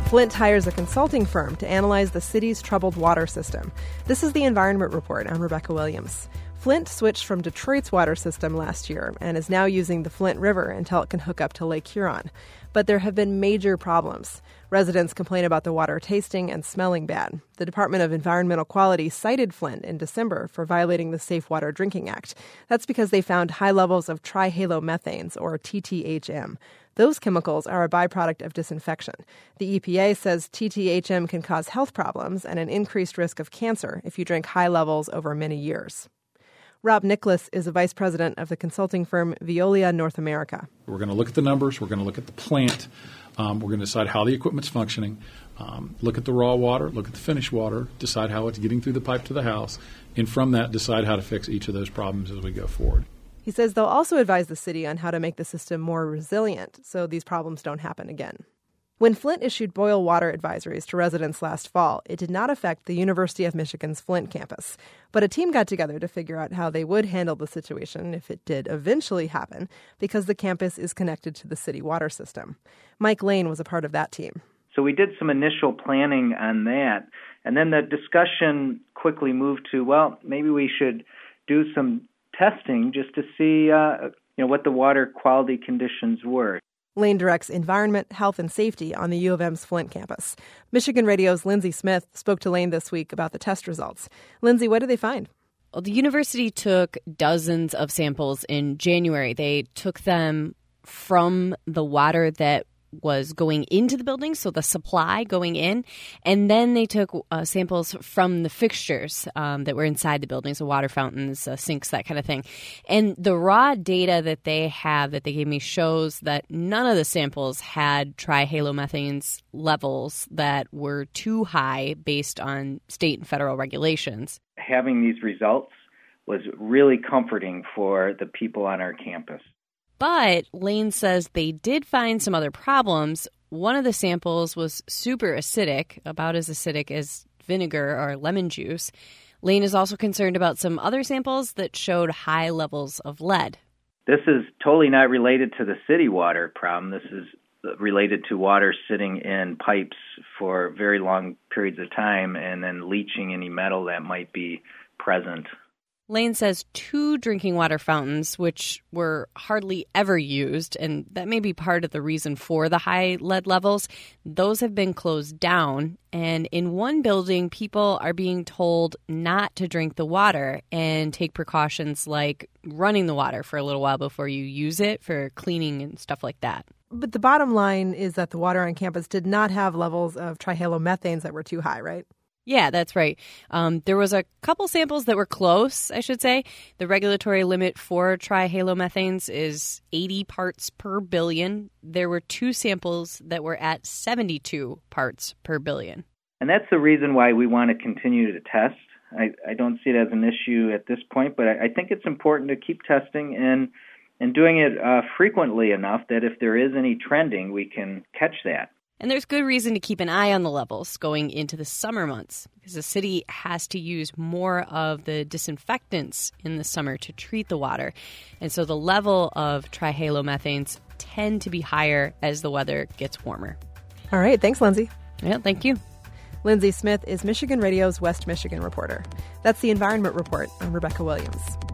Flint hires a consulting firm to analyze the city's troubled water system. This is the Environment Report. I'm Rebecca Williams. Flint switched from Detroit's water system last year and is now using the Flint River until it can hook up to Lake Huron. But there have been major problems. Residents complain about the water tasting and smelling bad. The Department of Environmental Quality cited Flint in December for violating the Safe Water Drinking Act. That's because they found high levels of trihalomethanes, or TTHM. Those chemicals are a byproduct of disinfection. The EPA says TTHM can cause health problems and an increased risk of cancer if you drink high levels over many years. Rob Nicholas is a vice president of the consulting firm Veolia North America. We're going to look at the numbers. We're going to look at the plant. We're going to decide how the equipment's functioning, look at the raw water, look at the finished water, decide how it's getting through the pipe to the house, and from that, decide how to fix each of those problems as we go forward. He says they'll also advise the city on how to make the system more resilient so these problems don't happen again. When Flint issued boil water advisories to residents last fall, it did not affect the University of Michigan's Flint campus. But a team got together to figure out how they would handle the situation if it did eventually happen, because the campus is connected to the city water system. Mike Lane was a part of that team. So we did some initial planning on that, and then the discussion quickly moved to, well, maybe we should do some testing just to see what the water quality conditions were. Lane directs environment, health, and safety on the U of M's Flint campus. Michigan Radio's Lindsay Smith spoke to Lane this week about the test results. Lindsay, what did they find? Well, the university took dozens of samples in January. They took them from the water that was going into the building, so the supply going in, and then they took samples from the fixtures that were inside the building, so water fountains, sinks, that kind of thing. And the raw data that they have, that they gave me, shows that none of the samples had trihalomethanes levels that were too high based on state and federal regulations. Having these results was really comforting for the people on our campus. But Lane says they did find some other problems. One of the samples was super acidic, about as acidic as vinegar or lemon juice. Lane is also concerned about some other samples that showed high levels of lead. This is totally not related to the city water problem. This is related to water sitting in pipes for very long periods of time and then leaching any metal that might be present. Lane says 2 drinking water fountains, which were hardly ever used, and that may be part of the reason for the high lead levels, those have been closed down. And in one building, people are being told not to drink the water and take precautions like running the water for a little while before you use it for cleaning and stuff like that. But the bottom line is that the water on campus did not have levels of trihalomethanes that were too high, right? Yeah, that's right. There was a couple samples that were close, I should say. The regulatory limit for trihalomethanes is 80 parts per billion. There were 2 samples that were at 72 parts per billion. And that's the reason why we want to continue to test. I don't see it as an issue at this point, but I think it's important to keep testing and doing it frequently enough that if there is any trending, we can catch that. And there's good reason to keep an eye on the levels going into the summer months because the city has to use more of the disinfectants in the summer to treat the water. And so the level of trihalomethanes tend to be higher as the weather gets warmer. All right. Thanks, Lindsay. Yeah, thank you. Lindsay Smith is Michigan Radio's West Michigan reporter. That's the Environment Report. I'm Rebecca Williams.